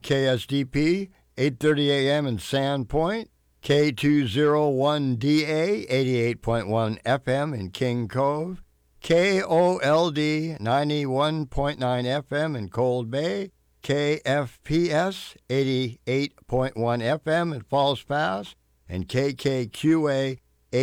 KSDP, 8:30 a.m. in Sandpoint, K201DA, 88.1 FM in King Cove, KOLD, 91.9 FM in Cold Bay, KFPS, 88.1 FM in Falls Pass, and KKQA,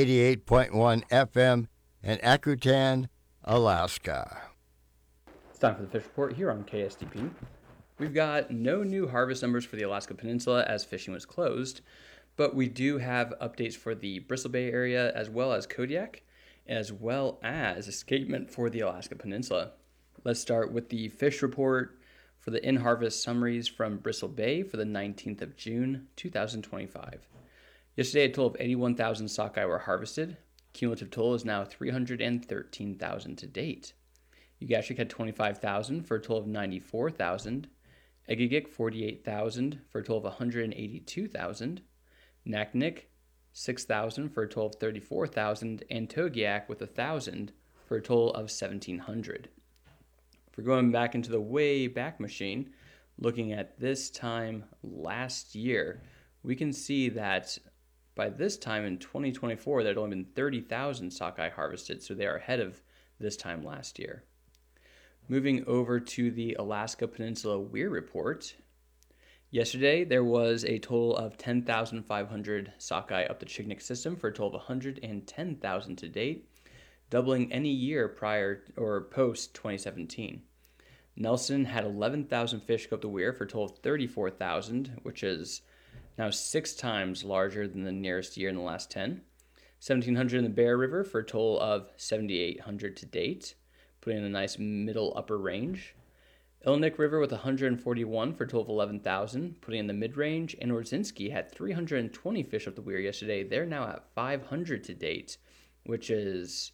88.1 FM in Akutan, Alaska. It's time for the Fish Report here on KSDP. We've got no new harvest numbers for the Alaska Peninsula as fishing was closed, but we do have updates for the Bristol Bay area as well as Kodiak, as well as escapement for the Alaska Peninsula. Let's start with the fish report for the in-harvest summaries from Bristol Bay for the 19th of June, 2025. Yesterday, a total of 81,000 sockeye were harvested. Cumulative total is now 313,000 to date. Ugashik had 25,000 for a total of 94,000. Egegik 48,000 for a total of 182,000. Naknek 6,000 for a total of 34,000. And Togiak with 1,000 for a total of 1,700. If we're going back into the way back machine, looking at this time last year, we can see that by this time in 2024, there had only been 30,000 sockeye harvested, so they are ahead of this time last year. Moving over to the Alaska Peninsula Weir report. Yesterday, there was a total of 10,500 sockeye up the Chignik system for a total of 110,000 to date, doubling any year prior or post 2017. Nelson had 11,000 fish go up the Weir for a total of 34,000, which is now 6 times larger than the nearest year in the last 10. 1,700 in the Bear River for a total of 7,800 to date, putting in a nice middle upper range. Ilnik River with 141 for a total of 11,000, putting in the mid-range. And Orzinski had 320 fish up the Weir yesterday. They're now at 500 to date, which is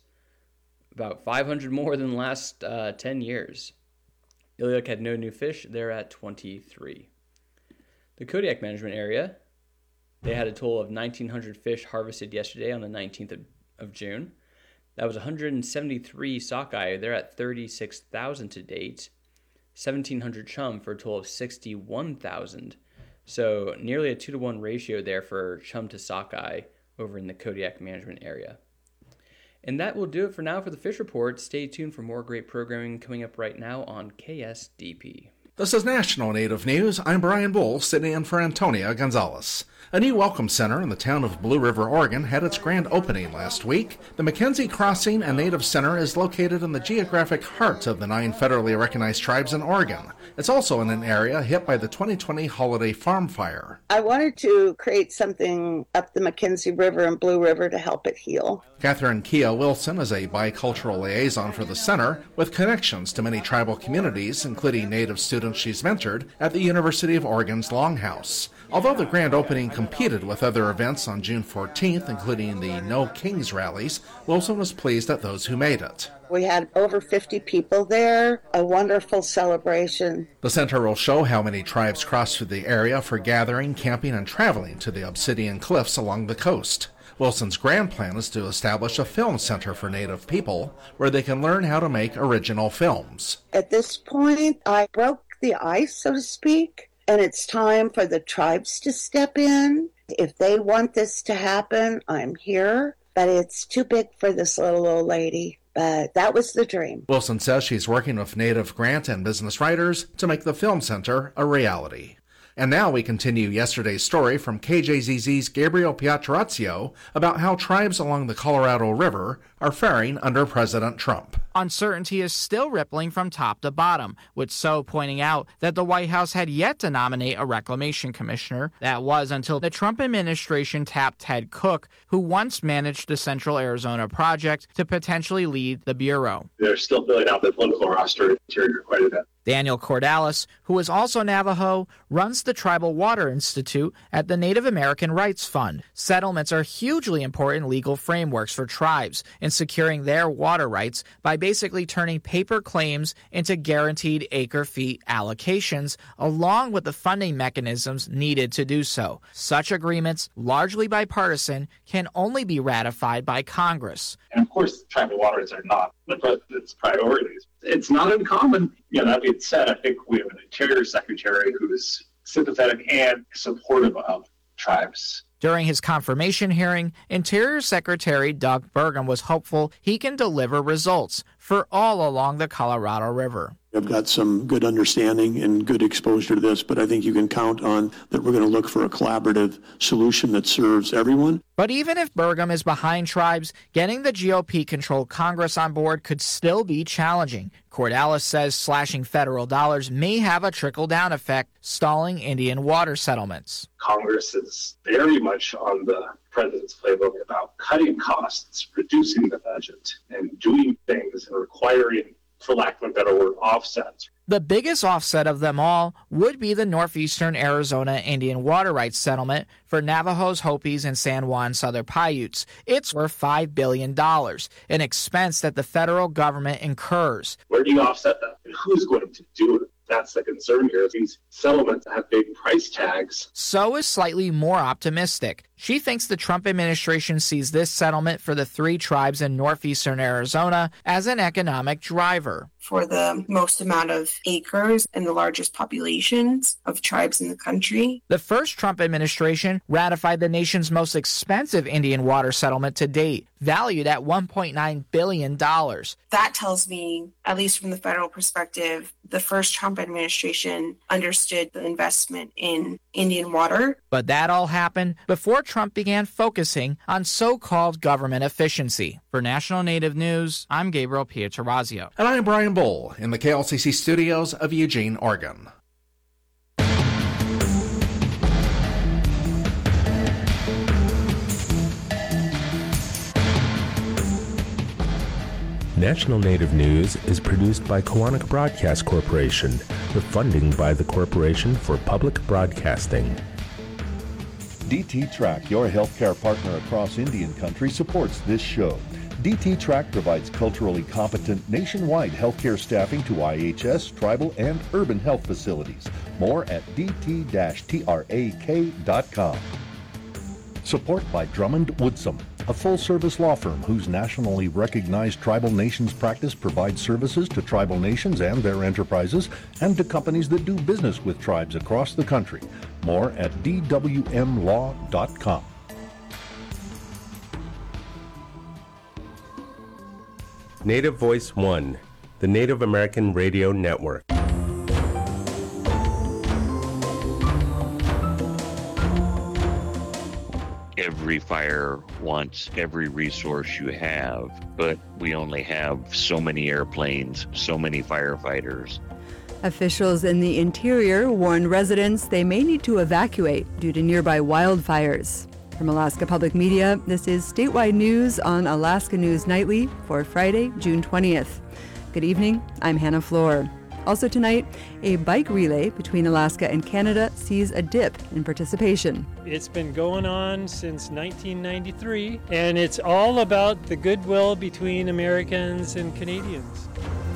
about 500 more than the last 10 years. Iliuk had no new fish. They're at 23. The Kodiak Management Area, they had a total of 1,900 fish harvested yesterday on the 19th of June. That was 173 sockeye. They're at 36,000 to date. 1,700 chum for a total of 61,000. So nearly a 2-to-1 ratio there for chum to sockeye over in the Kodiak Management Area. And that will do it for now for the Fish Report. Stay tuned for more great programming coming up right now on KSDP. This is National Native News. I'm Brian Bull, sitting in for Antonia Gonzalez. A new welcome center in the town of Blue River, Oregon had its grand opening last week. The Mackenzie Crossing and Native Center is located in the geographic heart of the 9 federally recognized tribes in Oregon. It's also in an area hit by the 2020 holiday farm fire. I wanted to create something up the Mackenzie River and Blue River to help it heal. Catherine Kia Wilson is a bicultural liaison for the center with connections to many tribal communities, including Native students she's mentored at the University of Oregon's Longhouse. Although the grand opening competed with other events on June 14th, including the No Kings rallies, Wilson was pleased at those who made it. We had over 50 people there, a wonderful celebration. The center will show how many tribes cross through the area for gathering, camping, and traveling to the Obsidian Cliffs along the coast. Wilson's grand plan is to establish a film center for Native people where they can learn how to make original films. At this point, I broke the ice, so to speak, and it's time for the tribes to step in. If they want this to happen, I'm here, but it's too big for this little old lady. But that was the dream. Wilson says she's working with Native grant and business writers to make the film center a reality. And now we continue yesterday's story from KJZZ's Gabriel Pietrorazio about how tribes along the Colorado River are faring under President Trump. Uncertainty is still rippling from top to bottom, with So pointing out that the White House had yet to nominate a reclamation commissioner. That was until the Trump administration tapped Ted Cook, who once managed the Central Arizona Project, to potentially lead the Bureau. They're still filling out the political roster interior quite a bit. Daniel Cordalis, who is also Navajo, runs the Tribal Water Institute at the Native American Rights Fund. Settlements are hugely important legal frameworks for tribes in securing their water rights by basically turning paper claims into guaranteed acre-feet allocations, along with the funding mechanisms needed to do so. Such agreements, largely bipartisan, can only be ratified by Congress. And of course, tribal waters are not the president's priorities. It's not uncommon. That being said, I think we have an interior secretary who's sympathetic and supportive of tribes. During his confirmation hearing, Interior Secretary Doug Burgum was hopeful he can deliver results for all along the Colorado River. I've got some good understanding and good exposure to this, but I think you can count on that we're going to look for a collaborative solution that serves everyone. But even if Burgum is behind tribes, getting the GOP-controlled Congress on board could still be challenging. Cordalis says slashing federal dollars may have a trickle-down effect, stalling Indian water settlements. Congress is very much on the president's playbook about cutting costs, reducing the budget, and doing things and requiring, for lack of a better word, offsets. The biggest offset of them all would be the northeastern Arizona Indian water rights settlement for Navajos, Hopis, and San Juan Southern Paiutes. It's worth $5 billion, an expense that the federal government incurs. Where do you offset that? And who's going to do it? That's the concern here. These settlements have big price tags. So is slightly more optimistic. She thinks the Trump administration sees this settlement for the 3 tribes in northeastern Arizona as an economic driver. For the most amount of acres and the largest populations of tribes in the country. The first Trump administration ratified the nation's most expensive Indian water settlement to date, valued at $1.9 billion. That tells me, at least from the federal perspective, the first Trump administration understood the investment in Indian water. But that all happened before Trump began focusing on so-called government efficiency. For National Native News, I'm Gabriel Pietrorazio. And I'm Brian Bull in the KLCC studios of Eugene, Oregon. National Native News is produced by Koahnic Broadcast Corporation, with funding by the Corporation for Public Broadcasting. DT Track, your healthcare partner across Indian country, supports this show. DT Track provides culturally competent nationwide healthcare staffing to IHS, tribal, and urban health facilities. More at dt-trak.com. Support by Drummond Woodsum, a full-service law firm whose nationally recognized tribal nations practice provides services to tribal nations and their enterprises and to companies that do business with tribes across the country. More at dwmlaw.com. Native Voice One, the Native American Radio Network. Every fire wants every resource you have, but we only have so many airplanes, so many firefighters. Officials in the interior warn residents they may need to evacuate due to nearby wildfires. From Alaska Public Media, this is statewide news on Alaska News Nightly for Friday, June 20th. Good evening, I'm Hannah Floor. Also tonight, a bike relay between Alaska and Canada sees a dip in participation. It's been going on since 1993, and it's all about the goodwill between Americans and Canadians.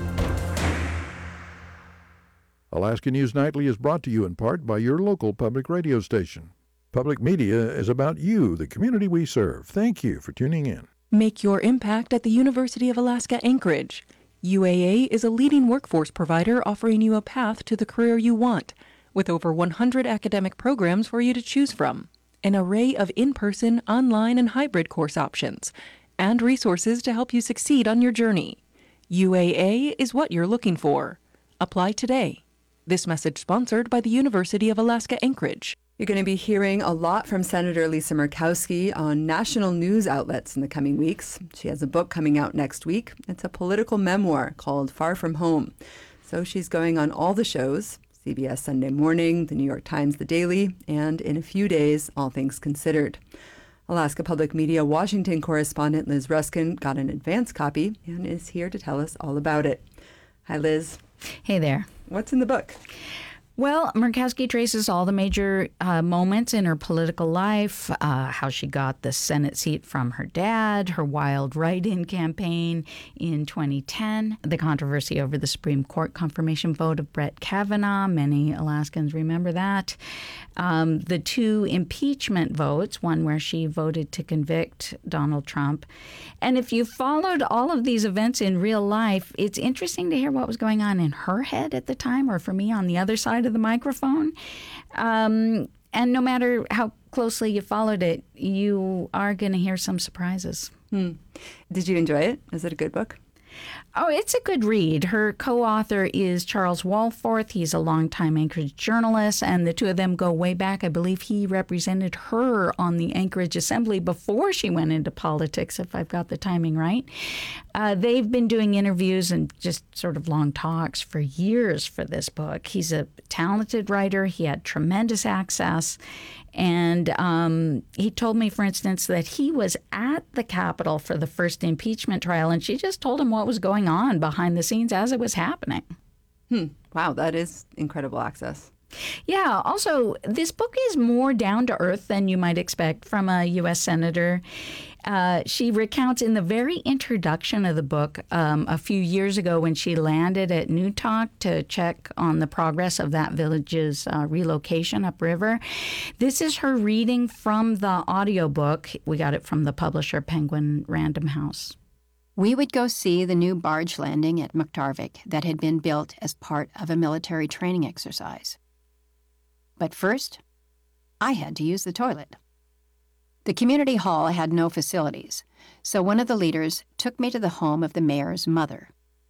Alaska News Nightly is brought to you in part by your local public radio station. Public media is about you, the community we serve. Thank you for tuning in. Make your impact at the University of Alaska Anchorage. UAA is a leading workforce provider offering you a path to the career you want, with over 100 academic programs for you to choose from, an array of in-person, online, and hybrid course options, and resources to help you succeed on your journey. UAA is what you're looking for. Apply today. This message sponsored by the University of Alaska Anchorage. You're going to be hearing a lot from Senator Lisa Murkowski on national news outlets in the coming weeks. She has a book coming out next week. It's a political memoir called Far From Home. So she's going on all the shows, CBS Sunday Morning, the New York Times, The Daily, and in a few days, All Things Considered. Alaska Public Media Washington correspondent Liz Ruskin got an advance copy and is here to tell us all about it. Hi, Liz. Hey there. What's in the book? Well, Murkowski traces all the major moments in her political life, how she got the Senate seat from her dad, her wild write-in campaign in 2010, the controversy over the Supreme Court confirmation vote of Brett Kavanaugh. Many Alaskans remember that. The 2 impeachment votes, one where she voted to convict Donald Trump. And if you followed all of these events in real life, it's interesting to hear what was going on in her head at the time, or for me on the other side of the microphone. And no matter how closely you followed it, you are going to hear some surprises. Did you enjoy it? Is it a good book? Oh, it's a good read. Her co-author is Charles Walforth. He's a longtime Anchorage journalist, and the two of them go way back. I believe he represented her on the Anchorage Assembly before she went into politics, if I've got the timing right. They've been doing interviews and just sort of long talks for years for this book. He's a talented writer. He had tremendous access. And he told me, for instance, that he was at the Capitol for the first impeachment trial, and she just told him what was going on behind the scenes as it was happening. Wow, that is incredible access. Yeah. Also, this book is more down to earth than you might expect from a U.S. senator. She recounts in the very introduction of the book a few years ago when she landed at Newtok to check on the progress of that village's relocation upriver. This is her reading from the audiobook. We got it from the publisher Penguin Random House. We would go see the new barge landing at Muktarvik that had been built as part of a military training exercise. But first, I had to use the toilet. The community hall had no facilities, so one of the leaders took me to the home of the mayor's mother.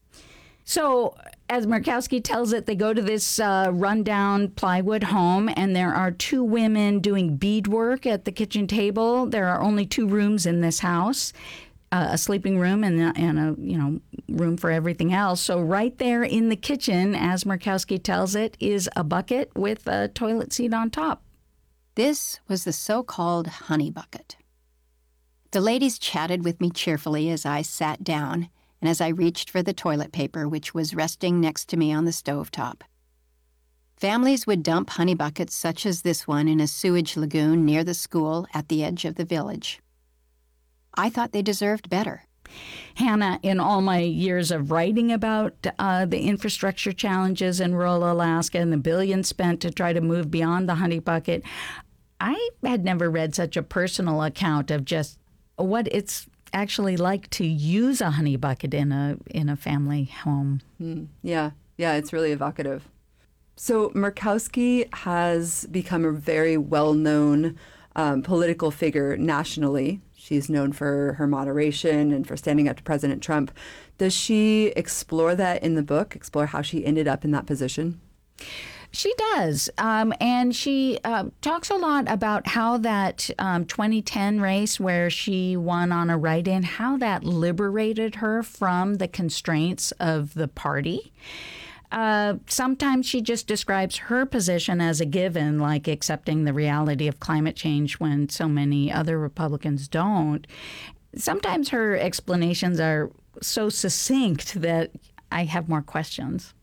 So, as Murkowski tells it, they go to this rundown plywood home, and there are two women doing beadwork at the kitchen table. There are only 2 rooms in this house. A sleeping room and a room for everything else. So right there in the kitchen, as Murkowski tells it, is a bucket with a toilet seat on top. This was the so-called honey bucket. The ladies chatted with me cheerfully as I sat down and as I reached for the toilet paper, which was resting next to me on the stovetop. Families would dump honey buckets such as this one in a sewage lagoon near the school at the edge of the village. I thought they deserved better. Hannah, in all my years of writing about the infrastructure challenges in rural Alaska and the billions spent to try to move beyond the honey bucket, I had never read such a personal account of just what it's actually like to use a honey bucket in a family home. Yeah, it's really evocative. So Murkowski has become a very well-known political figure nationally. She's known for her moderation and for standing up to President Trump. Does she explore that in the book, explore how she ended up in that position? She does. And she talks a lot about how that 2010 race where she won on a write-in, how that liberated her from the constraints of the party. Sometimes she just describes her position as a given, like accepting the reality of climate change when so many other Republicans don't. Sometimes her explanations are so succinct that I have more questions.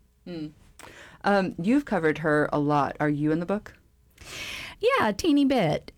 You've covered her a lot. Are you in the book? Yeah, a teeny bit.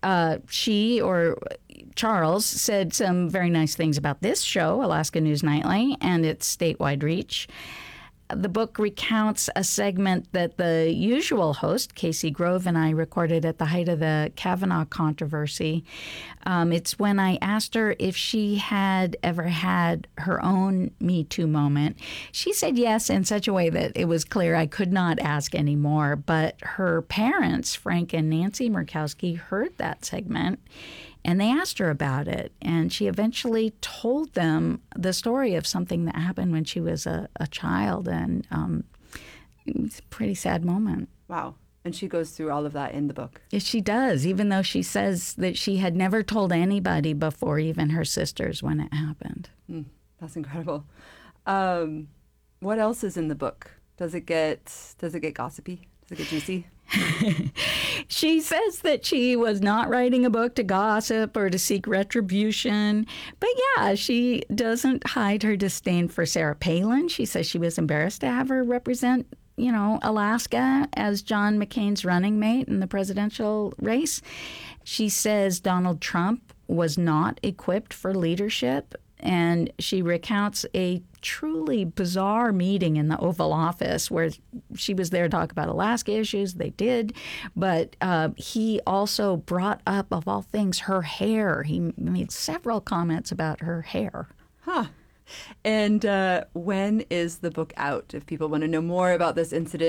Charles said some very nice things about this show, Alaska News Nightly, and its statewide reach. The book recounts a segment that the usual host, Casey Grove, and I recorded at the height of the Kavanaugh controversy. It's when I asked her if she had ever had her own Me Too moment. She said yes in such a way that it was clear I could not ask anymore. But her parents, Frank and Nancy Murkowski, heard that segment. And they asked her about it, and she eventually told them the story of something that happened when she was a child, and it was a pretty sad moment. Wow. And she goes through all of that in the book. Yes, she does, even though she says that she had never told anybody before, even her sisters, when it happened. That's incredible. What else is in the book? Does it get gossipy? Does it get juicy? She says that she was not writing a book to gossip or to seek retribution. But yeah, she doesn't hide her disdain for Sarah Palin. She says she was embarrassed to have her represent, Alaska as John McCain's running mate in the presidential race. She says Donald Trump was not equipped for leadership. And she recounts a truly bizarre meeting in the Oval Office where she was there to talk about Alaska issues. They did. But he also brought up, of all things, her hair. He made several comments about her hair. And when is the book out? If people want to know more about this incident,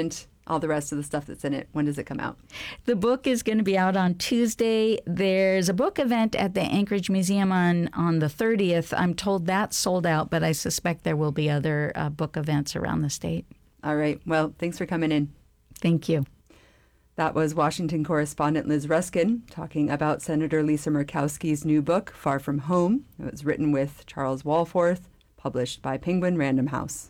all the rest of the stuff that's in it. When does it come out? The book is going to be out on Tuesday. There's a book event at the Anchorage Museum on the 30th. I'm told that's sold out, but I suspect there will be other book events around the state. All right. Well, thanks for coming in. Thank you. That was Washington correspondent Liz Ruskin talking about Senator Lisa Murkowski's new book, Far From Home. It was written with Charles Walforth, published by Penguin Random House.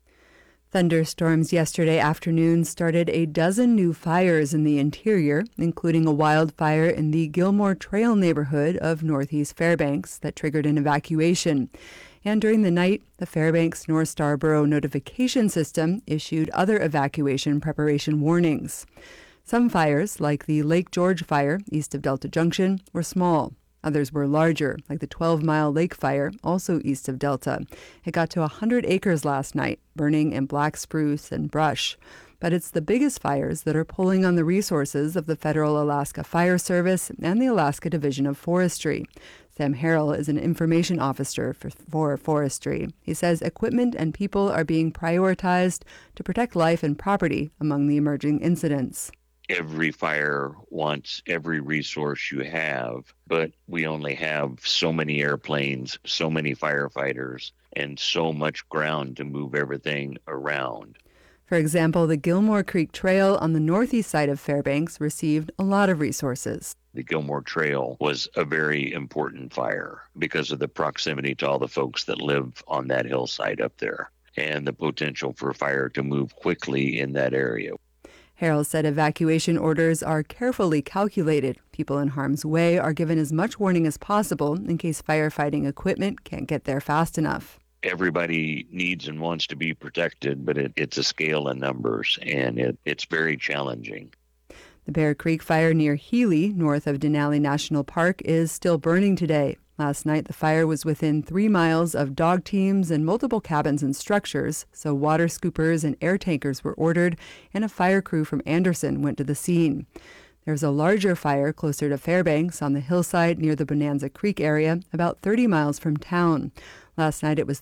Thunderstorms yesterday afternoon started a dozen new fires in the interior, including a wildfire in the Gilmore Trail neighborhood of Northeast Fairbanks that triggered an evacuation. And during the night, the Fairbanks North Starborough notification system issued other evacuation preparation warnings. Some fires, like the Lake George fire east of Delta Junction, were small. Others were larger, like the 12-Mile Lake fire, also east of Delta. It got to 100 acres last night, burning in black spruce and brush. But it's the biggest fires that are pulling on the resources of the Federal Alaska Fire Service and the Alaska Division of Forestry. Sam Harrell is an information officer for forestry. He says equipment and people are being prioritized to protect life and property among the emerging incidents. Every fire wants every resource you have, but we only have so many airplanes, so many firefighters, and so much ground to move everything around. For example, the Gilmore Creek Trail on the northeast side of Fairbanks received a lot of resources. The Gilmore Trail was a very important fire because of the proximity to all the folks that live on that hillside up there and the potential for fire to move quickly in that area. Harrell said evacuation orders are carefully calculated. People in harm's way are given as much warning as possible in case firefighting equipment can't get there fast enough. Everybody needs and wants to be protected, but it's a scale of numbers, and it's very challenging. The Bear Creek fire near Healy, north of Denali National Park, is still burning today. Last night, the fire was within 3 miles of dog teams and multiple cabins and structures, so water scoopers and air tankers were ordered, and a fire crew from Anderson went to the scene. There's a larger fire closer to Fairbanks on the hillside near the Bonanza Creek area, about 30 miles from town. Last night, it was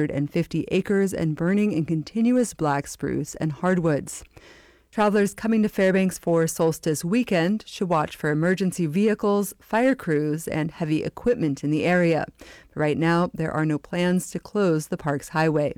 350 acres and burning in continuous black spruce and hardwoods. Travelers coming to Fairbanks for Solstice weekend should watch for emergency vehicles, fire crews, and heavy equipment in the area. But right now, there are no plans to close the park's highway.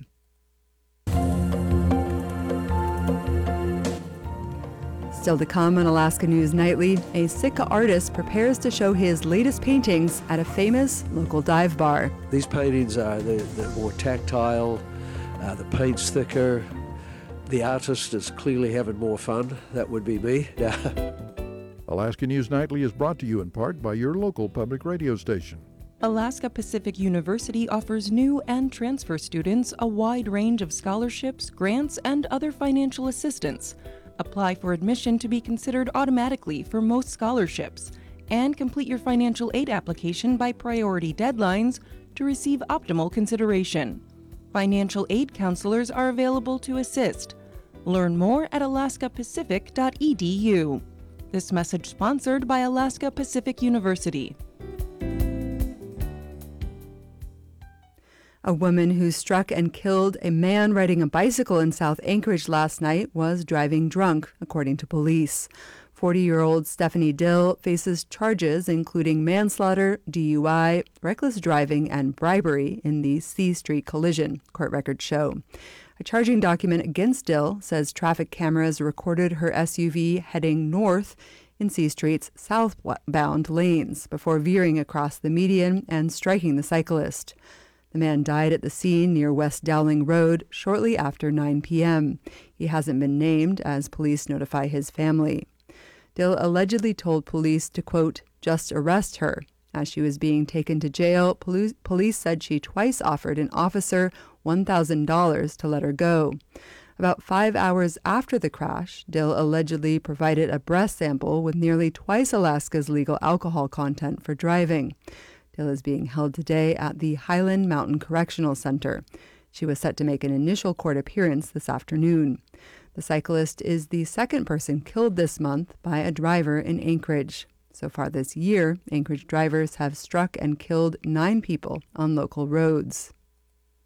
Still to come on Alaska News Nightly, a Sitka artist prepares to show his latest paintings at a famous local dive bar. These paintings are they're more tactile, the paint's thicker. The artist is clearly having more fun. That would be me. Alaska News Nightly is brought to you in part by your local public radio station. Alaska Pacific University offers new and transfer students a wide range of scholarships, grants, and other financial assistance. Apply for admission to be considered automatically for most scholarships, and complete your financial aid application by priority deadlines to receive optimal consideration. Financial aid counselors are available to assist. Learn more at alaskapacific.edu. This message sponsored by Alaska Pacific University. A woman who struck and killed a man riding a bicycle in South Anchorage last night was driving drunk, according to police. 40-year-old Stephanie Dill faces charges including manslaughter, DUI, reckless driving, and bribery in the C Street collision, court records show. A charging document against Dill says traffic cameras recorded her SUV heading north in C Street's southbound lanes before veering across the median and striking the cyclist. The man died at the scene near West Dowling Road shortly after 9 p.m. He hasn't been named as police notify his family. Dill allegedly told police to, quote, just arrest her. As she was being taken to jail, police said she twice offered an officer $1,000 to let her go. About 5 hours after the crash, Dill allegedly provided a breath sample with nearly twice Alaska's legal alcohol content for driving. Dill is being held today at the Highland Mountain Correctional Center. She was set to make an initial court appearance this afternoon. The cyclist is the second person killed this month by a driver in Anchorage. So far this year, Anchorage drivers have struck and killed 9 people on local roads.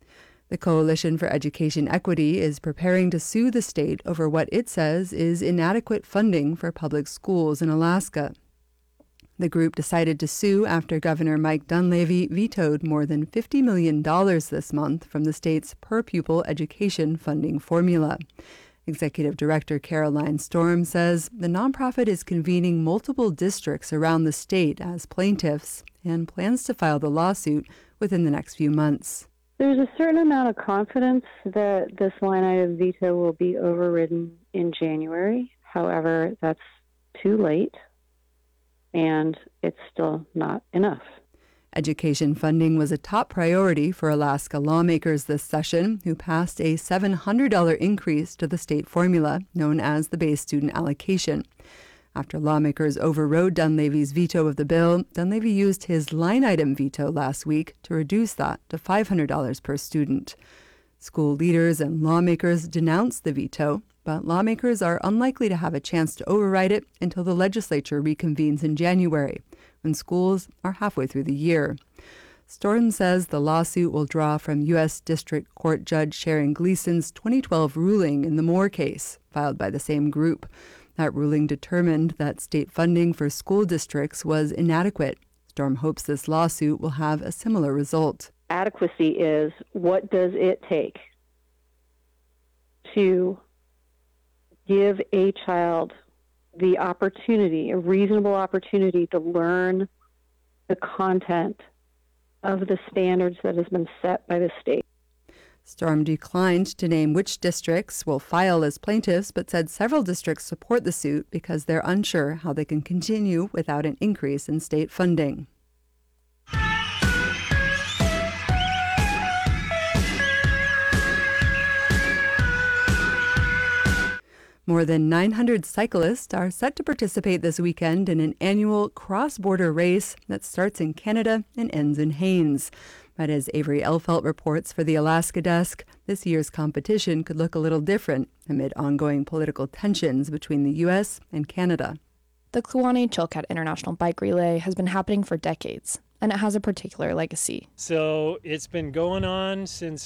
The Coalition for Education Equity is preparing to sue the state over what it says is inadequate funding for public schools in Alaska. The group decided to sue after Governor Mike Dunleavy vetoed more than $50 million this month from the state's per-pupil education funding formula. Executive Director Caroline Storm says the nonprofit is convening multiple districts around the state as plaintiffs and plans to file the lawsuit within the next few months. There's a certain amount of confidence that this line item veto will be overridden in January. However, that's too late, and it's still not enough. Education funding was a top priority for Alaska lawmakers this session, who passed a $700 increase to the state formula, known as the base student allocation. After lawmakers overrode Dunleavy's veto of the bill, Dunleavy used his line item veto last week to reduce that to $500 per student. School leaders and lawmakers denounced the veto, but lawmakers are unlikely to have a chance to override it until the legislature reconvenes in January, when schools are halfway through the year. Storm says the lawsuit will draw from U.S. District Court Judge Sharon Gleason's 2012 ruling in the Moore case, filed by the same group. That ruling determined that state funding for school districts was inadequate. Storm hopes this lawsuit will have a similar result. Adequacy is, what does it take to give a child the opportunity, a reasonable opportunity to learn the content of the standards that has been set by the state. Storm declined to name which districts will file as plaintiffs, but said several districts support the suit because they're unsure how they can continue without an increase in state funding. More than 900 cyclists are set to participate this weekend in an annual cross-border race that starts in Canada and ends in Haines. But as Avery Elfelt reports for the Alaska Desk, this year's competition could look a little different amid ongoing political tensions between the U.S. and Canada. The Kluane-Chilkat International Bike Relay has been happening for decades, and it has a particular legacy. So it's been going on since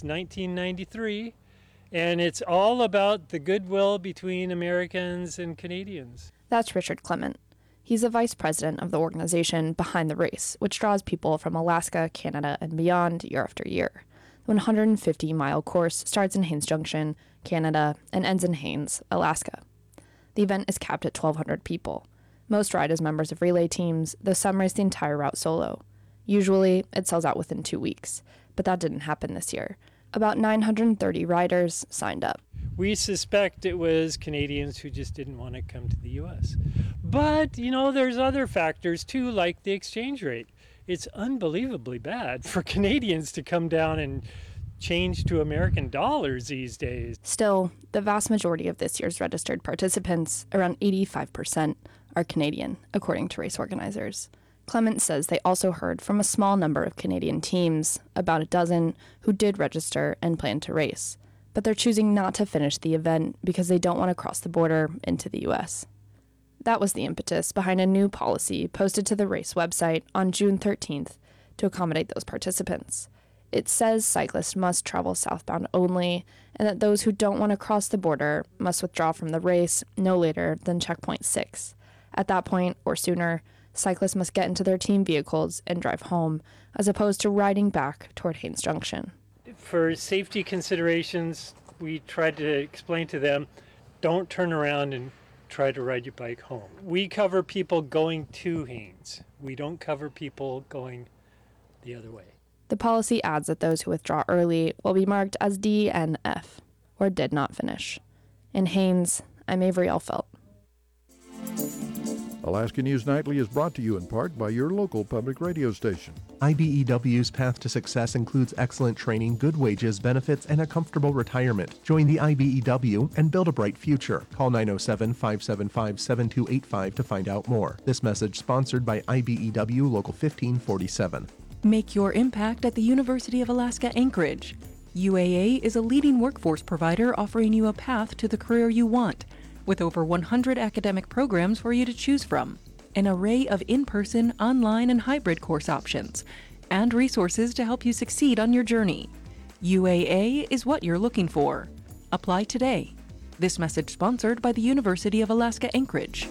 1993, and it's all about the goodwill between Americans and Canadians. That's Richard Clement. He's the vice president of the organization behind the race, which draws people from Alaska, Canada, and beyond year after year. The 150-mile course starts in Haines Junction, Canada, and ends in Haines, Alaska. The event is capped at 1,200 people. Most ride as members of relay teams, though some race the entire route solo. Usually, it sells out within 2 weeks, but that didn't happen this year. About 930 riders signed up. We suspect it was Canadians who just didn't want to come to the U.S. But, there's other factors too, like the exchange rate. It's unbelievably bad for Canadians to come down and change to American dollars these days. Still, the vast majority of this year's registered participants, around 85%, are Canadian, according to race organizers. Clement says they also heard from a small number of Canadian teams, about a dozen, who did register and plan to race. But they're choosing not to finish the event because they don't want to cross the border into the U.S. That was the impetus behind a new policy posted to the race website on June 13th to accommodate those participants. It says cyclists must travel southbound only, and that those who don't want to cross the border must withdraw from the race no later than checkpoint 6. At that point, or sooner, cyclists must get into their team vehicles and drive home, as opposed to riding back toward Haines Junction. For safety considerations, we tried to explain to them, don't turn around and try to ride your bike home. We cover people going to Haines. We don't cover people going the other way. The policy adds that those who withdraw early will be marked as D and F, or did not finish. In Haines, I'm Avery Elfelt. Alaska News Nightly is brought to you in part by your local public radio station. IBEW's path to success includes excellent training, good wages, benefits, and a comfortable retirement. Join the IBEW and build a bright future. Call 907-575-7285 to find out more. This message sponsored by IBEW Local 1547. Make your impact at the University of Alaska Anchorage. UAA is a leading workforce provider offering you a path to the career you want, with over 100 academic programs for you to choose from, an array of in-person, online, and hybrid course options, and resources to help you succeed on your journey. UAA is what you're looking for. Apply today. This message sponsored by the University of Alaska Anchorage.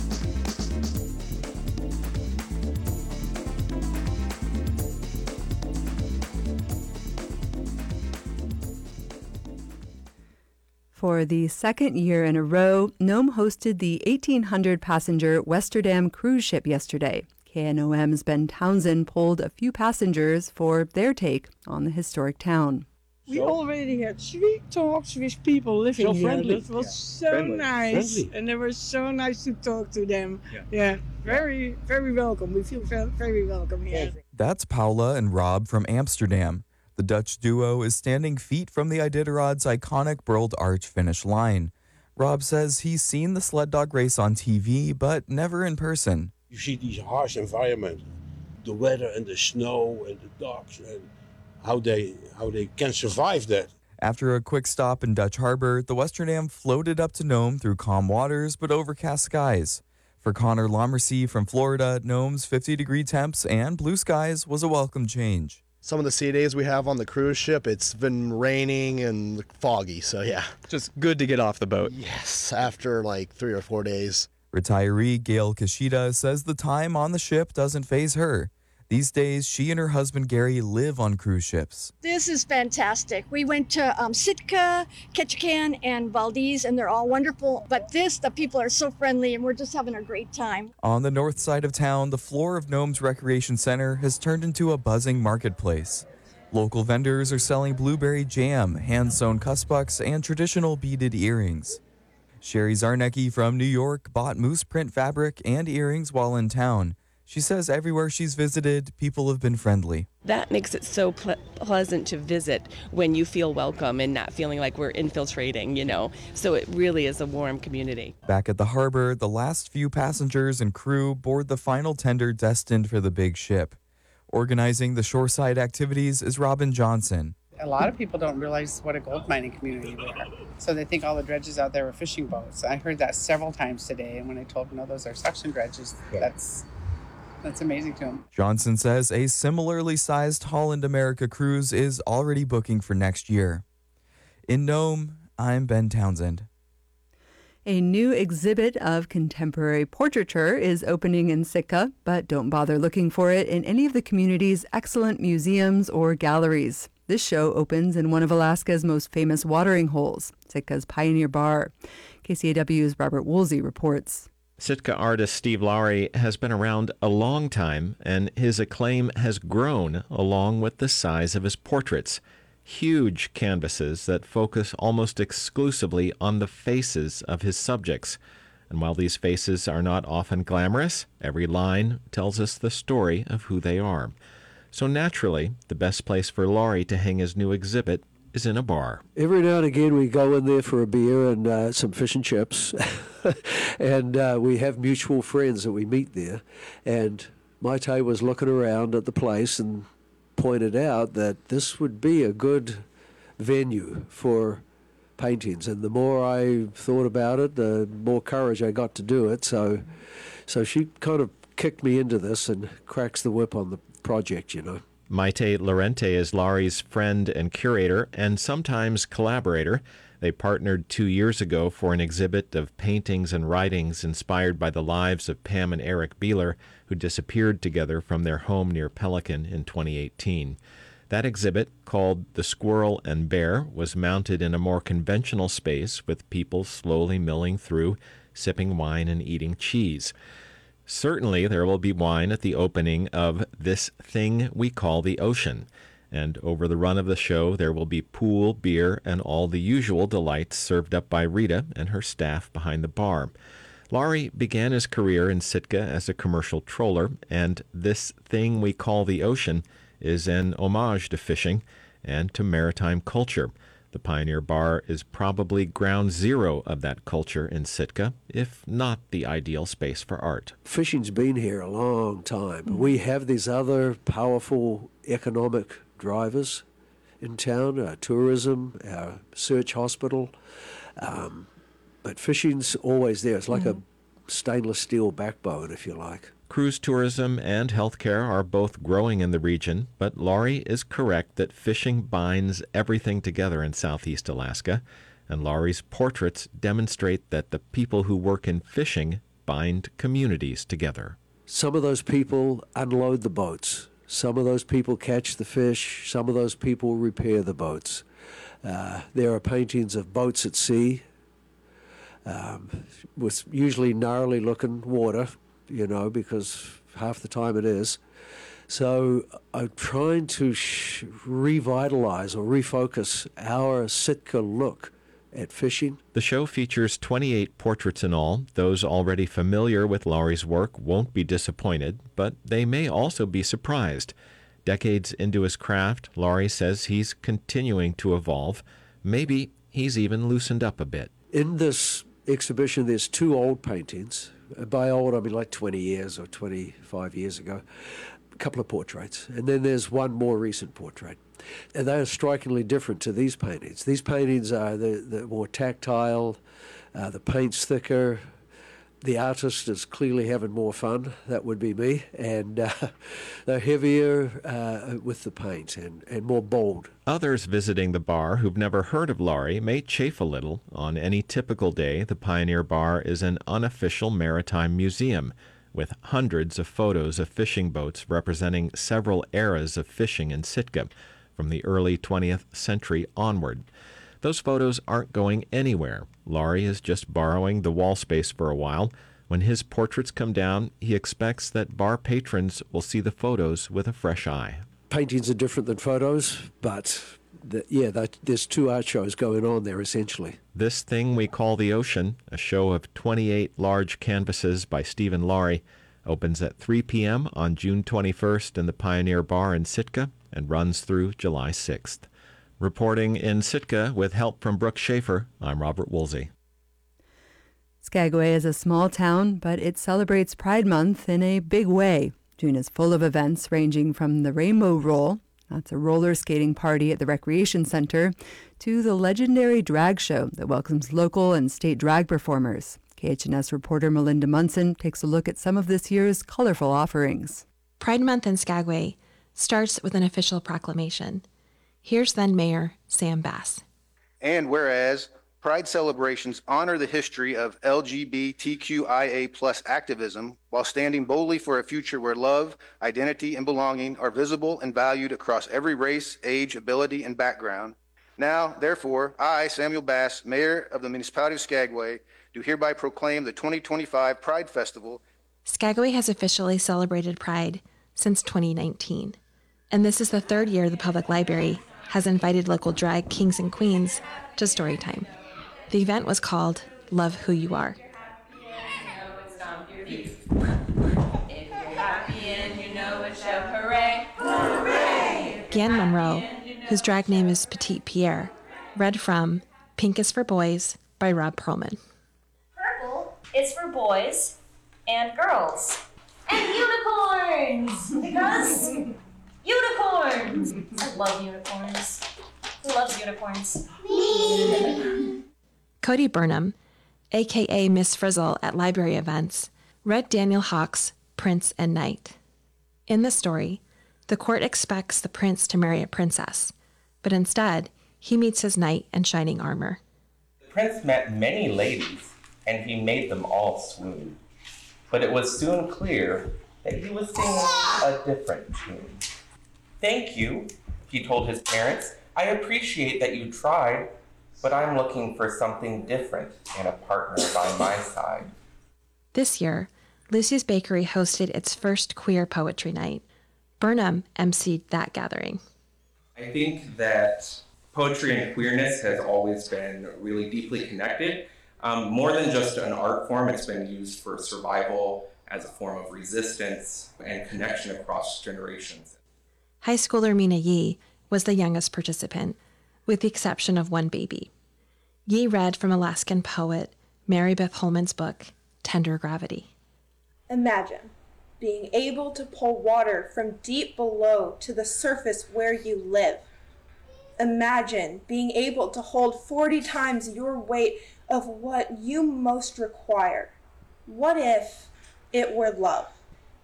For the second year in a row, Nome hosted the 1,800-passenger Westerdam cruise ship yesterday. KNOM's Ben Townsend polled a few passengers for their take on the historic town. We already had 3 talks with people living So here. friendly. It was so Friendly. nice. Friendly. And it was so nice to talk to them. Yeah, very, very welcome. We feel very welcome here. That's Paula and Rob from Amsterdam. The Dutch duo is standing feet from the Iditarod's iconic World Arch finish line. Rob says he's seen the sled dog race on TV, but never in person. You see these harsh environment, the weather and the snow and the dogs, and how they can survive that. After a quick stop in Dutch Harbor, the Westerdam floated up to Nome through calm waters but overcast skies. For Connor Lomersey from Florida, Nome's 50-degree temps and blue skies was a welcome change. Some of the sea days we have on the cruise ship, it's been raining and foggy, so yeah. Just good to get off the boat. Yes, after like 3 or 4 days. Retiree Gail Kashida says the time on the ship doesn't faze her. These days, she and her husband Gary live on cruise ships. This is fantastic. We went to Sitka, Ketchikan, and Valdez, and they're all wonderful. But the people are so friendly, and we're just having a great time. On the north side of town, the floor of Nome's Recreation Center has turned into a buzzing marketplace. Local vendors are selling blueberry jam, hand-sewn cussbucks, and traditional beaded earrings. Sherry Zarnecki from New York bought moose print fabric and earrings while in town. She says everywhere she's visited, people have been friendly. That makes it so pleasant to visit when you feel welcome and not feeling like we're infiltrating, So it really is a warm community. Back at the harbor, the last few passengers and crew board the final tender destined for the big ship. Organizing the shoreside activities is Robin Johnson. A lot of people don't realize what a gold mining community we are. So they think all the dredges out there are fishing boats. I heard that several times today, and when I told them, no, those are suction dredges, that's amazing to him. Johnson says a similarly sized Holland America cruise is already booking for next year. In Nome, I'm Ben Townsend. A new exhibit of contemporary portraiture is opening in Sitka, but don't bother looking for it in any of the community's excellent museums or galleries. This show opens in one of Alaska's most famous watering holes, Sitka's Pioneer Bar. KCAW's Robert Woolsey reports. Sitka artist Steve Lowry has been around a long time, and his acclaim has grown along with the size of his portraits. Huge canvases that focus almost exclusively on the faces of his subjects. And while these faces are not often glamorous, every line tells us the story of who they are. So naturally, the best place for Lowry to hang his new exhibit is in a bar. Every now and again we go in there for a beer and some fish and chips. And we have mutual friends that we meet there. And Maite was looking around at the place and pointed out that this would be a good venue for paintings. And the more I thought about it, the more courage I got to do it. So she kind of kicked me into this and cracks the whip on the project, Maite Lorente is Lowry's friend and curator and sometimes collaborator. They partnered 2 years ago for an exhibit of paintings and writings inspired by the lives of Pam and Eric Beeler, who disappeared together from their home near Pelican in 2018. That exhibit, called The Squirrel and Bear, was mounted in a more conventional space with people slowly milling through, sipping wine and eating cheese. Certainly there will be wine at the opening of This Thing We Call the Ocean. And over the run of the show, there will be pool, beer, and all the usual delights served up by Rita and her staff behind the bar. Lowry began his career in Sitka as a commercial troller, and This Thing We Call the Ocean is an homage to fishing and to maritime culture. The Pioneer Bar is probably ground zero of that culture in Sitka, if not the ideal space for art. Fishing's been here a long time. We have these other powerful economic drivers in town, our tourism, our research hospital, but fishing's always there. It's like a stainless steel backbone, if you like. Cruise tourism and healthcare are both growing in the region, but Laurie is correct that fishing binds everything together in southeast Alaska, and Laurie's portraits demonstrate that the people who work in fishing bind communities together. Some of those people unload the boats. Some of those people catch the fish. Some of those people repair the boats. There are paintings of boats at sea with usually gnarly looking water, because half the time it is. So I'm trying to revitalize or refocus our Sitka look at fishing. The show features 28 portraits in all. Those already familiar with Laurie's work won't be disappointed, but they may also be surprised. Decades into his craft, Laurie says he's continuing to evolve. Maybe he's even loosened up a bit. In this exhibition, there's 2 old paintings. By old, I mean like 20 years or 25 years ago. A couple of portraits. And then there's one more recent portrait. And they are strikingly different to these paintings. These paintings are the more tactile, the paint's thicker. The artist is clearly having more fun. That would be me. And they're heavier with the paint and more bold. Others visiting the bar who've never heard of Laurie may chafe a little. On any typical day, the Pioneer Bar is an unofficial maritime museum with hundreds of photos of fishing boats representing several eras of fishing in Sitka, from the early 20th century onward. Those photos aren't going anywhere. Laurie is just borrowing the wall space for a while. When his portraits come down, he expects that bar patrons will see the photos with a fresh eye. Paintings are different than photos, but there's 2 art shows going on there, essentially. This Thing We Call the Ocean, a show of 28 large canvases by Stephen Laurie, opens at 3 p.m. on June 21st in the Pioneer Bar in Sitka and runs through July 6th. Reporting in Sitka with help from Brooke Schaefer, I'm Robert Woolsey. Skagway is a small town, but it celebrates Pride Month in a big way. June is full of events ranging from the Rainbow Roll, that's a roller skating party at the Recreation Center, to the legendary drag show that welcomes local and state drag performers. KHNS reporter Melinda Munson takes a look at some of this year's colorful offerings. Pride Month in Skagway starts with an official proclamation. Here's then Mayor Sam Bass. And whereas Pride celebrations honor the history of LGBTQIA+ activism while standing boldly for a future where love, identity, and belonging are visible and valued across every race, age, ability, and background. Now, therefore, I, Samuel Bass, Mayor of the Municipality of Skagway, do hereby proclaim the 2025 Pride Festival. Skagway has officially celebrated Pride since 2019, and this is the 3rd year the Public Library has invited local drag kings and queens to Storytime. The event was called Love Who You Are. Gan Monroe, whose drag name is Petite Pierre, read from Pink is for Boys by Rob Perlman. Purple is for boys and girls. And unicorns! Because unicorns! I love unicorns. Who loves unicorns? Me! Cody Burnham, a.k.a. Miss Frizzle at library events, read Daniel Hawkes' Prince and Knight. In the story, the court expects the prince to marry a princess, but instead, he meets his knight in shining armor. The prince met many ladies, and he made them all swoon. But it was soon clear that he was singing a different tune. Thank you, he told his parents. I appreciate that you tried, but I'm looking for something different and a partner by my side. This year, Lucy's Bakery hosted its first queer poetry night. Burnham emceed that gathering. I think that poetry and queerness has always been really deeply connected. More than just an art form, it's been used for survival as a form of resistance and connection across generations. High schooler Mina Yee was the youngest participant, with the exception of one baby. Yee read from Alaskan poet Mary Beth Holman's book, Tender Gravity. Imagine being able to pull water from deep below to the surface where you live. Imagine being able to hold 40 times your weight of what you most require. What if it were love?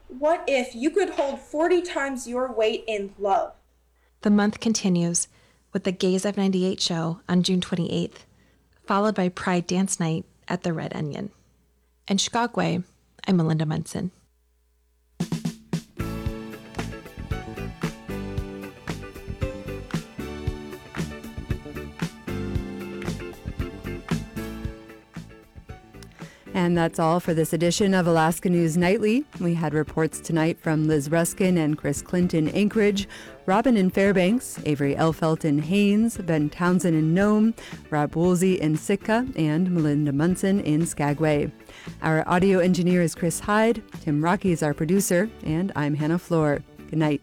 What if you could hold 40 times your weight in love? The month continues with the Gays of 98 show on June 28th, followed by Pride Dance Night at the Red Onion. In Chicago, I'm Melinda Munson. And that's all for this edition of Alaska News Nightly. We had reports tonight from Liz Ruskin and Chris Clinton in Anchorage, Robin in Fairbanks, Avery Elfelt in Haines, Ben Townsend in Nome, Rob Woolsey in Sitka, and Melinda Munson in Skagway. Our audio engineer is Chris Hyde, Tim Rocky is our producer, and I'm Hannah Floor. Good night.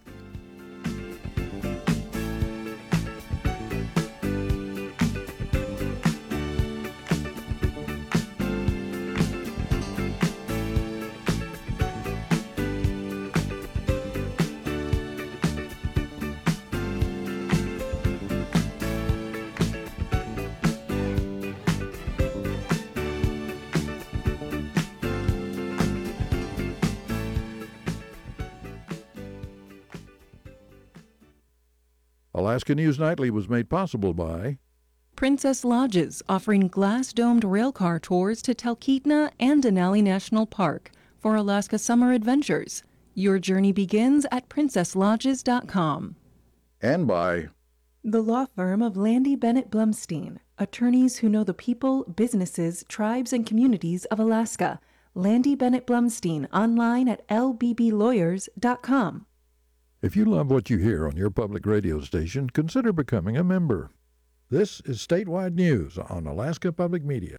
Alaska News Nightly was made possible by Princess Lodges, offering glass-domed railcar tours to Talkeetna and Denali National Park for Alaska summer adventures. Your journey begins at princesslodges.com. And by The law firm of Landy Bennett Blumstein, attorneys who know the people, businesses, tribes, and communities of Alaska. Landy Bennett Blumstein, online at lbblawyers.com. If you love what you hear on your public radio station, consider becoming a member. This is Statewide News on Alaska Public Media.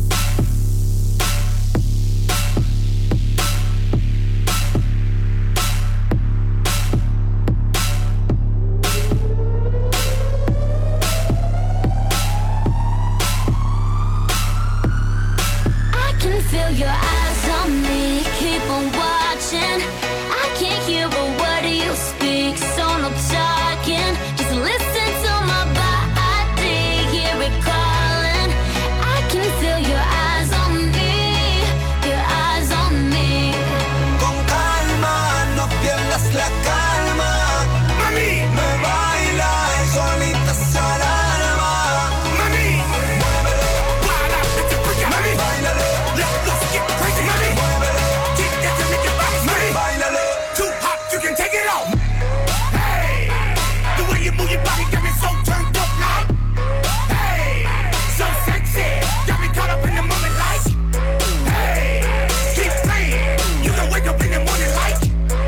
I can feel your eyes on me, keep on watching. I can't hear a word you speak, so no talking. Just listen to my body, hear it calling. I can feel your eyes on me, your eyes on me. Con calma, no pierdas la calma. Mami, me baila y solita se alarma. Mami, muévelo, para, mami, bailalo, let's get crazy. Mami, muévelo, keep that to make it bounce. Mami, bailalo, too hot, you can take it off. Hey, the way you move your body got me so turned up like. Hey, so sexy, got me caught up in the moment like. Hey, keep playing, you can wake up in the morning like.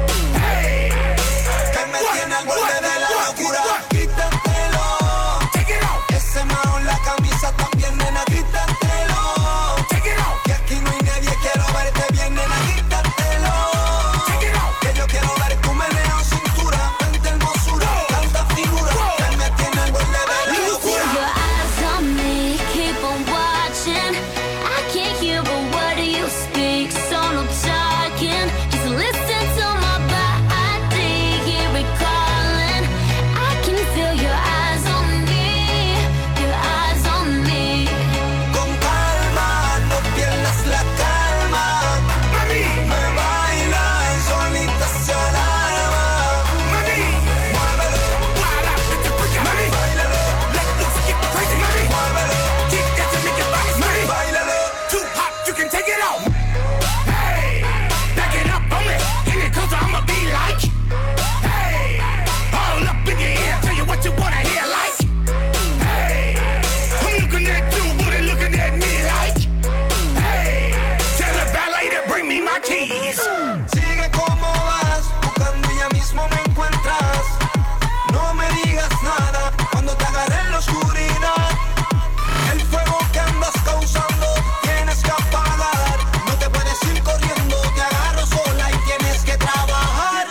Hey, que me tiene al borde de la locura. Quítatelo, take it off. Ese mao en la camisa también, nena, quítatelo. Take it off. Que aquí no hay nadie, quiero verte bien, nena, quítatelo. Take it off. Que yo quiero ver tu meneo, cintura, tanta hermosura, tanta figura. Que me tiene al borde de la Feel locura. your eyes on me, keep on watching. I can't hear a word you speak, so no talking. Just listen to my body, hear it calling. I can feel your eyes on me, your eyes on me. Con calma, no pierdas la calma. Mami, me baila y solita se alarma. Mami, muévelo, para, mami, bailalo, let's get crazy. Mami, muévelo, keep that to make it bounce. Mami, bailalo, too hot, you can take it off. Hey, back it up on me, in it 'cause I'ma be like. Hey, all up in your ear, tell you what you wanna hear like. Hey, I'm looking at you, but they looking at me like. Hey, tell the valet to bring me my keys. Sigue como vas, buscando y ya mismo me encuentras. No me digas nada cuando te agarre en la oscuridad. El fuego que andas causando tienes que apagar. No te puedes ir corriendo, te agarro sola y tienes que trabajar.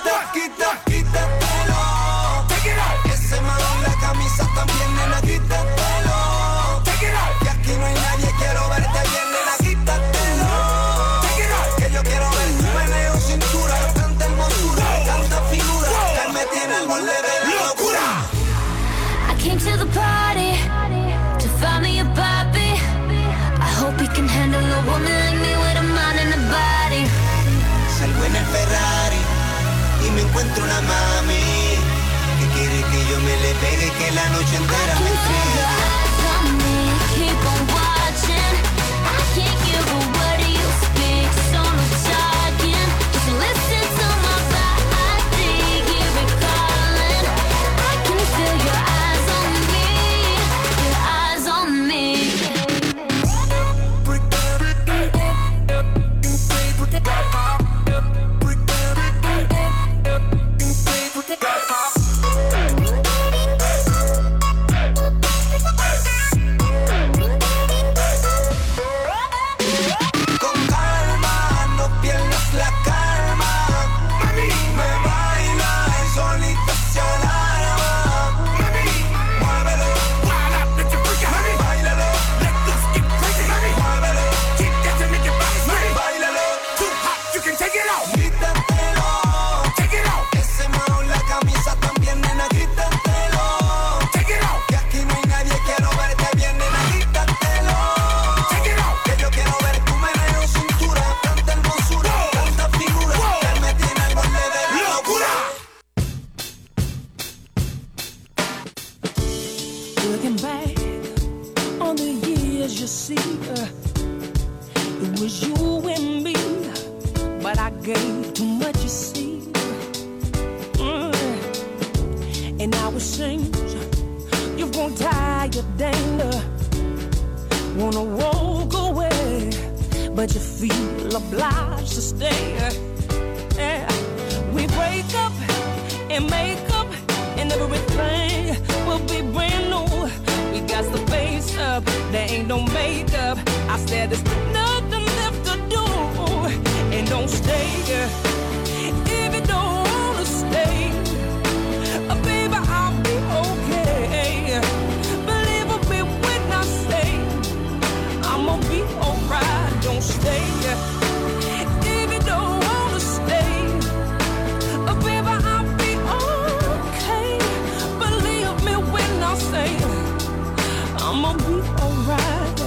Quítatelo. Take it out. Ese malo en la camisa también, nena, quítatelo. Take it out. Que aquí no hay nadie, quiero verte bien, nena, quítatelo. Take it out. Que yo quiero ver tu meneo, cintura, tanta hermosura, tanta figura. Que me tiene al borde de la locura. I came to the party to find me a puppy. I hope he can handle a woman like me with a mind and a body. Salgo en el Ferrari, encuentro una mami que quiere que yo me le pegue, que la noche entera me entregue. Keep on watching. I can't hear a word you speak, so no talking. Just listen to my body, hear it calling. I can feel your eyes on me, your eyes on me. Con calma, no pierdas la calma. Me baila y solita se alarma. Muévelo, bailalo, muévelo, bailalo. Quítatelo, ese mao en la camisa también, nena, quítatelo. Que aquí no hay nadie, quiero verte bien, nena, quítatelo. Que yo quiero ver tu meneo, cintura, tanta hermosura, tanta figura, que me tiene al borde de la locura. Looking back on the years, you see, it was you and me, but I gave too much, you see. And now it seems you've grown tired, down, wanna walk away, but you feel obliged to stay. Yeah. We break up and make up, and everything will be brand new. We got the face up, there ain't no makeup. I said there's nothing left to do, and don't stay if you don't wanna stay. Baby, I'll be okay. Believe me when I say I'ma be alright. Don't stay if you don't wanna stay. Baby, I'll be okay. Believe me when I say I'ma be alright.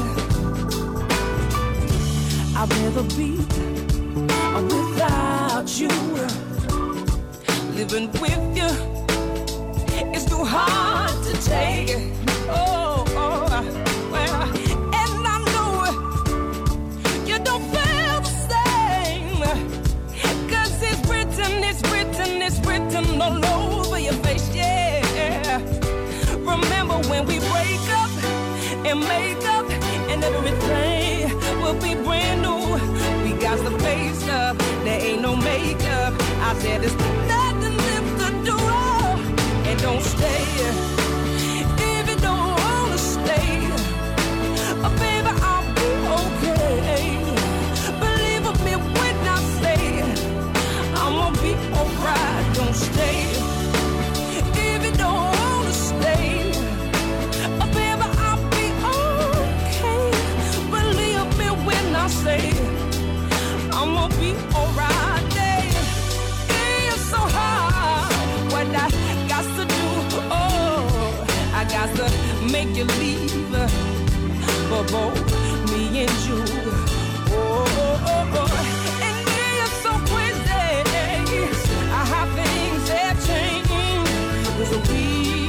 I'd rather be without you. Living with you, it's too hard to take. Oh, well, and I know you don't feel the same. 'Cause it's written all over your face, yeah. Remember when we break up and make up, and everything will be brand new. We got the face up, there ain't no makeup. I said there's nothing left to do, and don't stay if you don't wanna stay. Baby, I'll be okay. Believe me when I say I'ma be alright. Don't stay if you don't wanna stay. Baby, I'll be okay. Believe me when I say I'ma be alright. It's so hard what I got to do. Oh, I got to make you leave for both me and you. Oh, and it's so crazy how things have changed. 'Cause we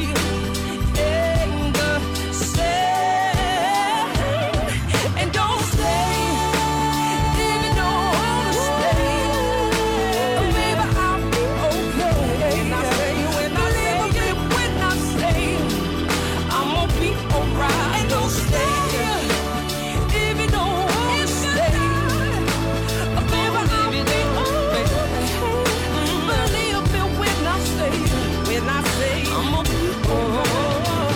ain't the same. And don't stay if you don't wanna stay. Baby, I'll be okay. Believe me when I say I'ma be alright. And don't stay if you don't wanna stay. Baby, I'll be okay. Believe me when I say I'ma be alright.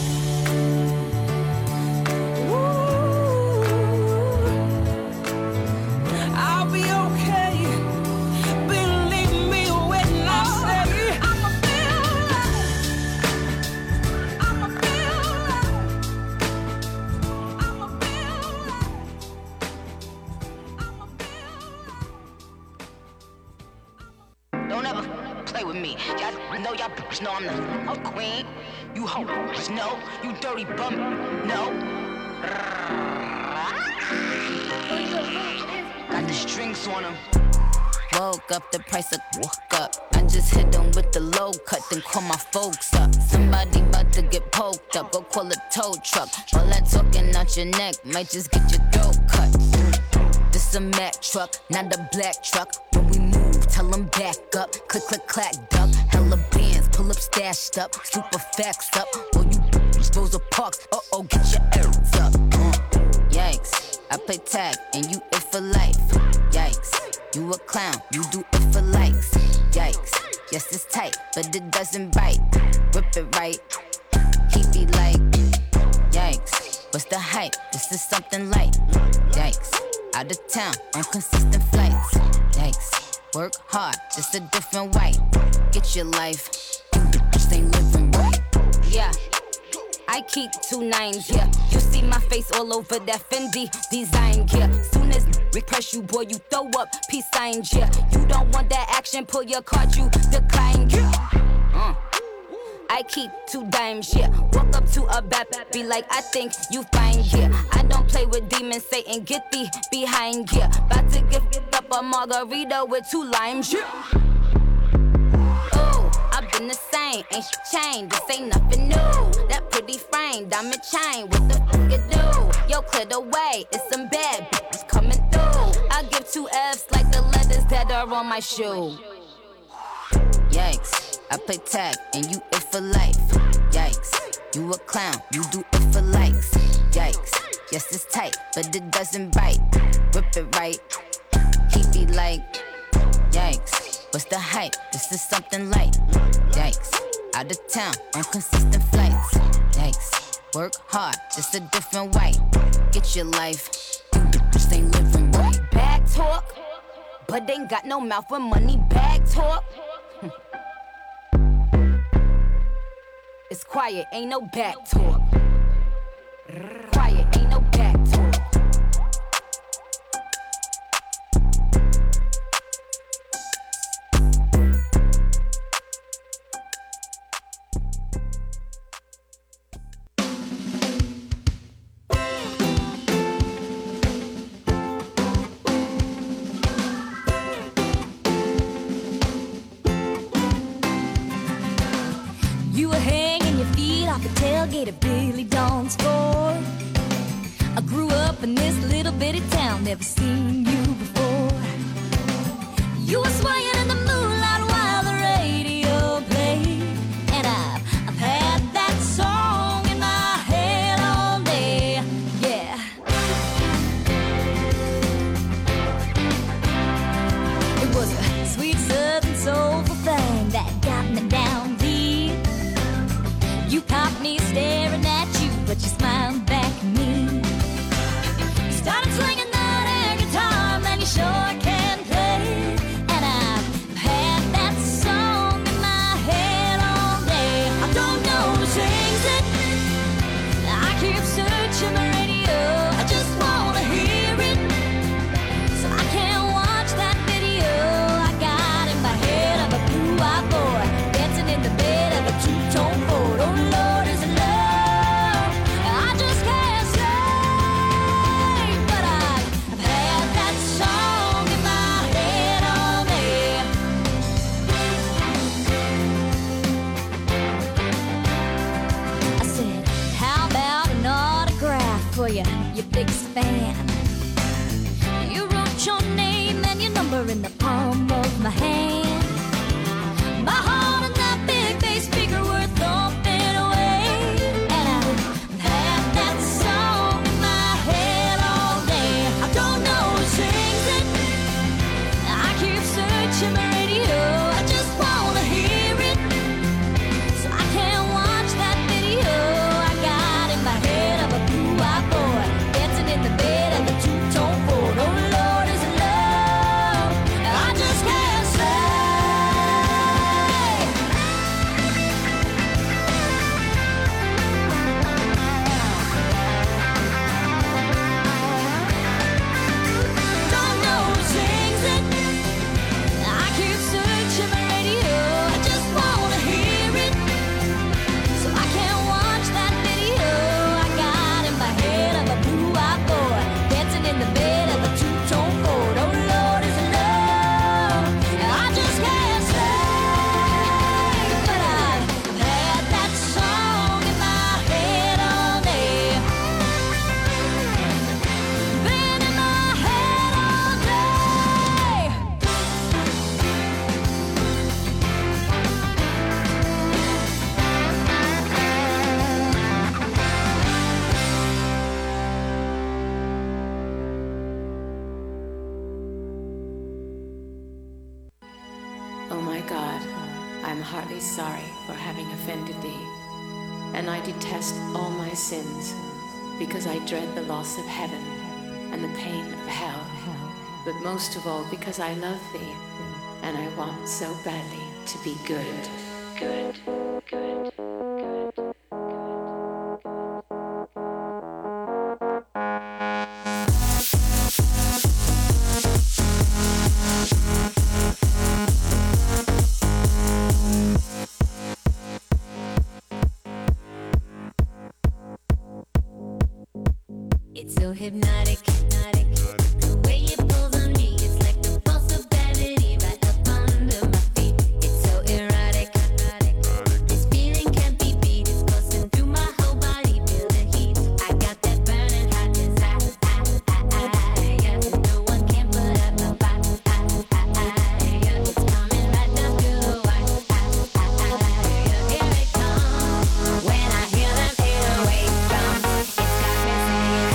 I'll be okay. Believe me when I say I'ma be alright. I'ma be Don't ever play with me. Y'all know y'all bitches know I'm the queen. You hoes know, you dirty bum. No. Got the strings on them. woke up, the price of up. I just hit them with the low cut, then call my folks up. Somebody about to get poked up, go call a tow truck. All that talking out your neck might just get your throat cut. This a Mack truck, not a black truck. When we move, tell them back up. Click, click, clack, duck. Hella bands, pull up, stashed up. Super facts up. All you Rosa Parks, uh-oh, get your errands up. Yikes, I play tag and you it for life. Yikes, you a clown, you do it for likes. Yikes, yes it's tight, but it doesn't bite. Whip it right, he be like, yikes, what's the hype? This is something light. Yikes, out of town on consistent flights. Yikes, work hard, just a different way. Get your life, just ain't living right. Yeah. I keep 2 9s, yeah. You see my face all over that Fendi design, yeah. Soon as we press you, boy, you throw up peace signs, yeah. You don't want that action, pull your card, you decline, yeah. I keep 2 dimes, yeah. Walk up to a bat, be like, I think you fine, yeah. I don't play with demons, Satan, get thee behind, yeah. About to give up a margarita with 2 limes, yeah. I've been the same, ain't shit changed, this ain't nothing new. That pretty frame, diamond chain, what the fuck it do? Yo, clear the way, it's some bad bitches coming through. I give 2 F's like the letters that are on my shoe. Yikes, I play tag and you it for life. Yikes, you a clown, you do it for likes. Yikes, yes it's tight, but it doesn't bite. Whip it right, he be like, yikes. What's the hype? This is something light. Yikes, out of town on consistent flights. Yikes, work hard, just a different way. Get your life, just ain't living right. Bag talk, but ain't got no mouth for money. Bag talk. It's quiet, ain't no back talk. Quiet, ain't no back talk. Tailgate of Billy Dawn's store. I grew up in this little bitty town, never seen you before. You were swaying in the moonlight while the radio played, and I've had that song in my head all day. Yeah. It was a sweet southern soulful thing that got me down deep. You caught me staring at you, but you smiled back at me. Started swinging that air guitar, man, you sure can play. And I am heartily sorry for having offended thee, and I detest all my sins, because I dread the loss of heaven and the pain of hell, but most of all because I love thee, and I want so badly to be good, good, good. It's so hypnotic, the way it pulls on me. It's like the pulse of gravity right up under my feet. It's so erotic, this feeling can't be beat. It's pulsing through my whole body, feel the heat. I got that burning hot desire, yeah. No one can put up my fight, yeah. It's coming right down through the wire, yeah. Here it comes, when I hear them 808 drums. It's got me singing,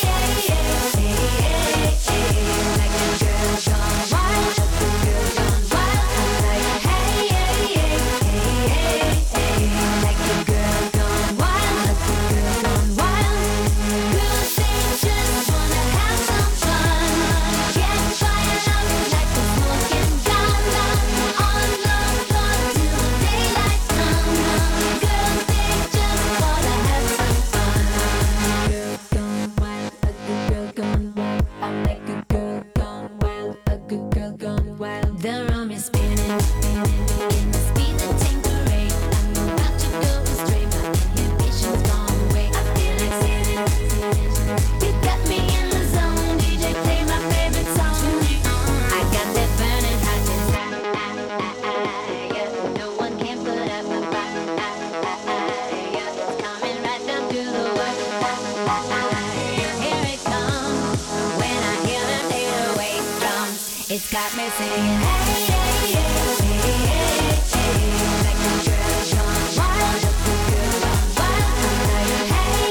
the rum is spinning in the speed that Tanqueray. I'm about to go astray, my inhibitions gone away. I feel like sinning. You got me in the zone, DJ play my favorite song. I got that burning hot desire, yeah. No one can put up my fight, yeah. It's coming right down to the wire. Here it comes, when I hear them 808 drums. It's got me singing, like a girl gone wild, like a girl gone wild.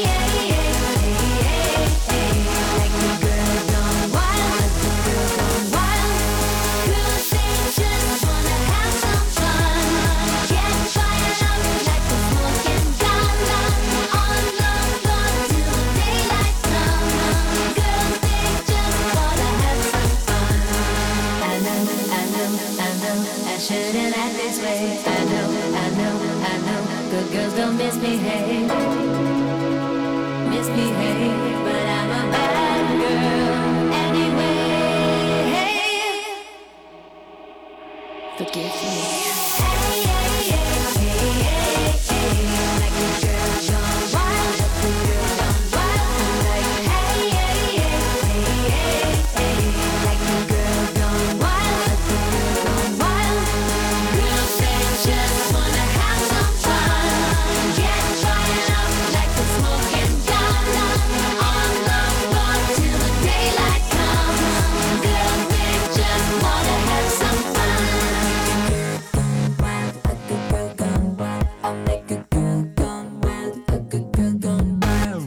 Like a girl gone wild, like a girl gone wild. Girls, they just wanna have some fun, get fired up like the smoking gun, on the floor till the daylight comes. Girls, they just wanna have some fun. I know, I shouldn't act this way. I know, good girls don't misbehave, but I'm a bad girl anyway. Forgive me. Like a girl gone wild, like a girl gone wild. Like a girl gone wild, like a girl gone wild. Girls, they just wanna have some fun, get fired up like the smoking gun, on the floor till the daylight comes. Girls, they just wanna have some fun. Like a girl gone wild, I'll make a girl gone wild, like a girl gone wild.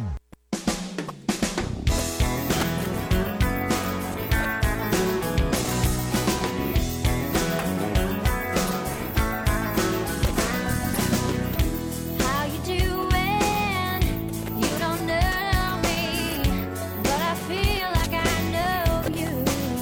How you doing? You don't know me, but I feel like I know you.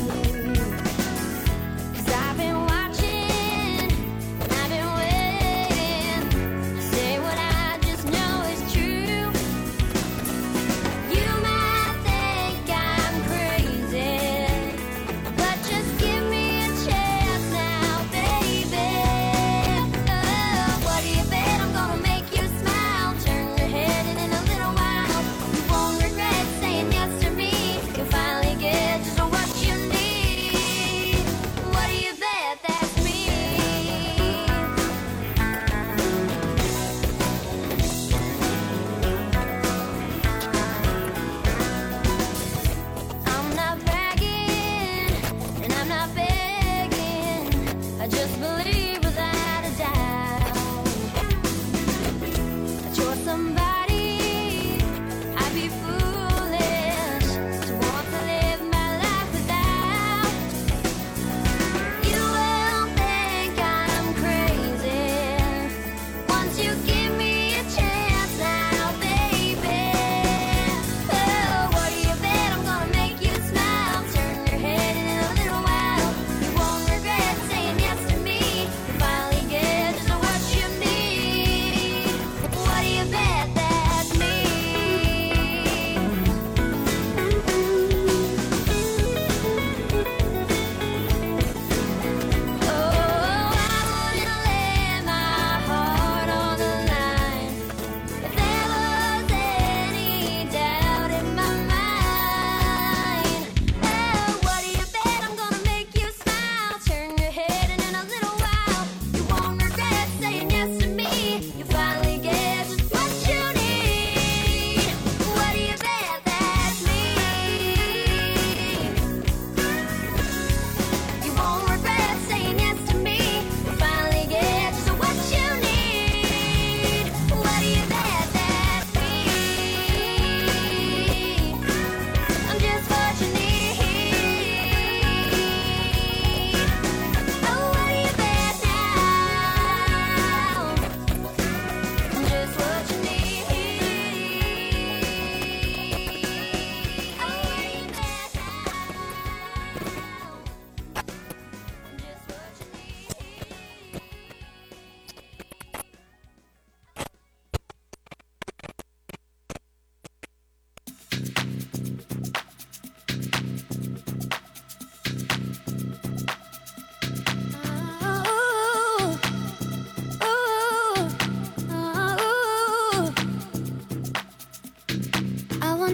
'Cause I've been watching, and I've been waiting to say what I just know is true. You might think I'm crazy, but just give me a chance now, baby. Oh, what do you bet? I'm gonna make you smile. Turn your head, and in a little while, you won't regret saying yes to me. You'll finally get just what you need. What do you bet? That's me. I'm not bragging, and I'm not begging. I just believe without a doubt that you're somebody I'd be foolish to want to live my life without. You will think I'm crazy,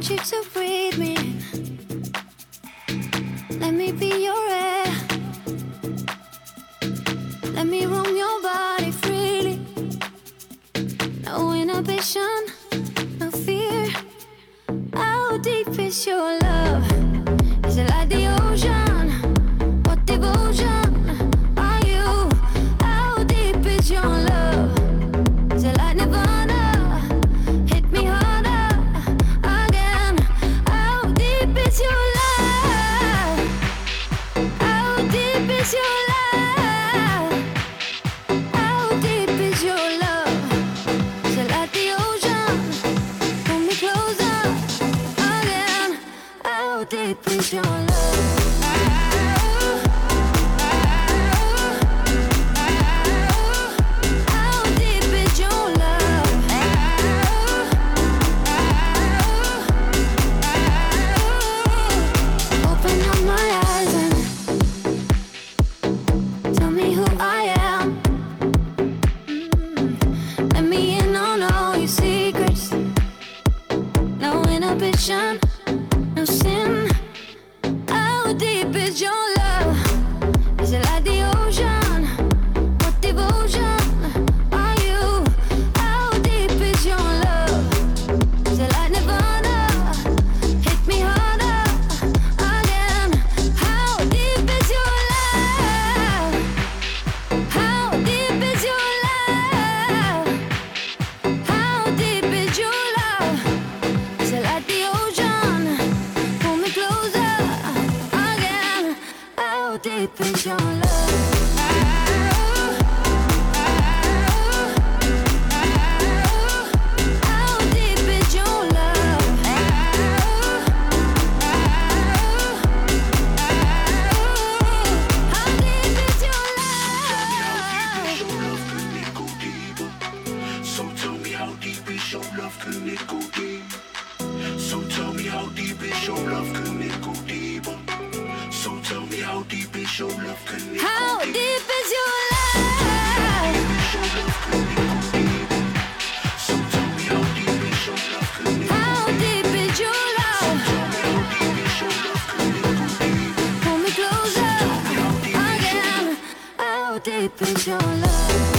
want you to breathe me in. Let me be your air. Let me roam your body freely. No inhibition, no fear. How deep is your love? Is it like the ocean? What devotion are you? How deep is your love? Is it like Nirvana? Hit me harder again. How deep is your love? How deep is your love? How deep is your love? Is it like the ocean? Pull me closer again. How deep is your love? How deep is your love? Open up my eyes and tell me who I am. Let me in on all your secrets. No inhibition, no sin. How deep is your love? Is it like the ocean? What devotion are you? How deep is your love? Is it like Nirvana? Hit me harder again. How deep is your love? How deep is your love? How deep is your love? Is it like the ocean? Pull me closer again. How deep is your love? How deep is your love? How deep is your love? So tell me how deep is your love, can it go deep? So tell me how deep is your love, can it go deeper? So tell me how deep is your love, can it How go deep? deep is your love? How deep is your love? Pull me closer again. How deep is your love?